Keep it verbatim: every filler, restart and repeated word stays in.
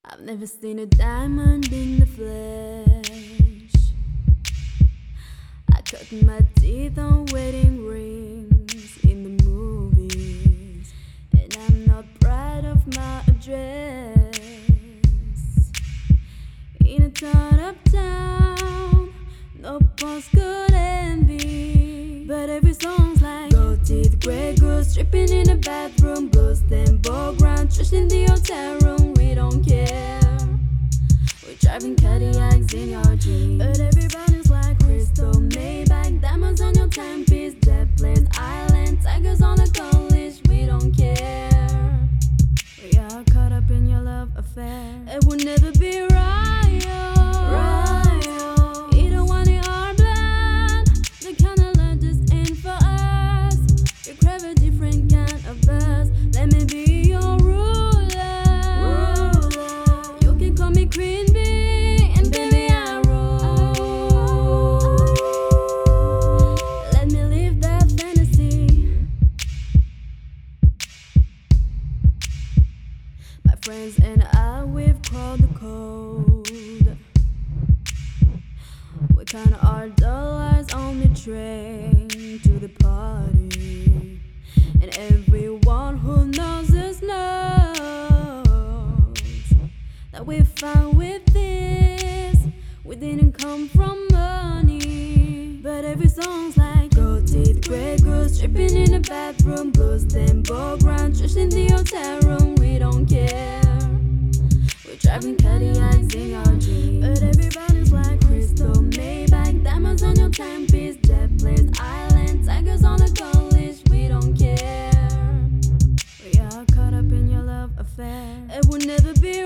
I've never seen a diamond in the flesh. I cut my teeth on wedding rings in the movies, and I'm not proud of my address. In a torn up town, no postcode envy, but every song's like gold teeth, grey goose, stripping in the bathroom, blues, then background, trash in the hotel room. We don't care. We're driving Cadillacs in your dreams, but everybody's like crystal, Maybach, diamonds on your timepiece, jet planes, island, tigers on the college. We don't care. We are caught up in your love affair. It will never be right. Right. Either one in our blood. The kind of love just ain't for us. You crave a different kind of buzz. Let me be your ruler. ruler. You can call me Queen Bee, and baby I rule. Let me live that fantasy. My friends and I, we've crawled the code. We count our dollars on the train to the party, and everyone who knows us knows that we found with this. We didn't come from money, but every song's like gold teeth, grey goose, stripping in the bathroom, blues, then background, trash in the hotel room. We don't care. We're driving Cadillacs in your dreams, but everybody's like crystal, Maybach, diamonds on your timepiece, jet planes, island, tigers on the college. We don't care. We are caught up in your love affair. It will never be